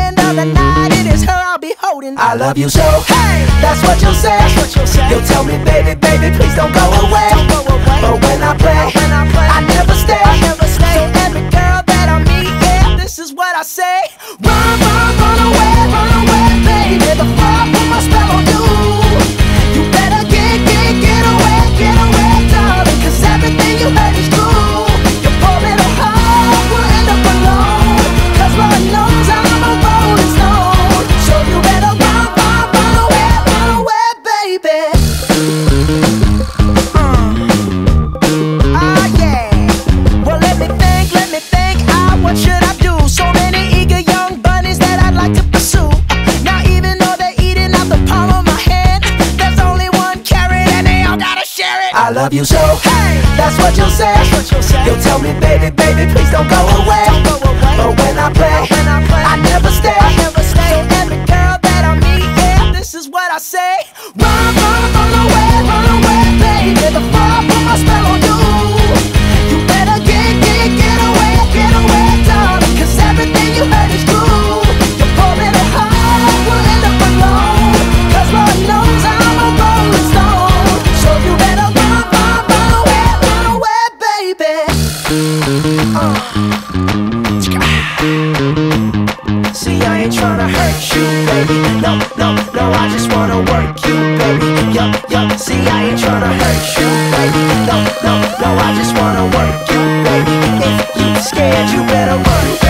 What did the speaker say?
end of the night, it is her I'll be holding. I love you so, Hey, that's what you'll say. You'll tell me, baby, baby, please don't go away. But when I play, I never stay. So every girl that I meet, yeah, this is what I say. Run, run away, baby, before I put my spell on you. You better get away, darling, 'cause everything you heard is true. Your poor little heart will end up alone, 'cause Lord knows I'm a rolling stone. So you better run away, baby. Yeah. Well, let me think, what should I do? So many eager young bunnies that I'd like to pursue. Now even though they're eating out the palm of my hand, there's only one carrot and they all gotta share it. I love you so, Hey, that's what you'll say. You'll tell me, baby, baby, please don't go away. But when I play, I never stay. So every girl that I meet, yeah, this is what I say. Run away, baby, before I put my spell on you. You better get away, darling, 'cause everything you heard is true. Your poor little heart will end up alone, 'cause Lord knows I'm a rolling stone. So you better run away, baby. See, I ain't tryna hurt you, baby. No, I just wanna work you, baby. Yup, see, I ain't tryna hurt you, baby. No, I just wanna work you, baby. If you scared, you better run.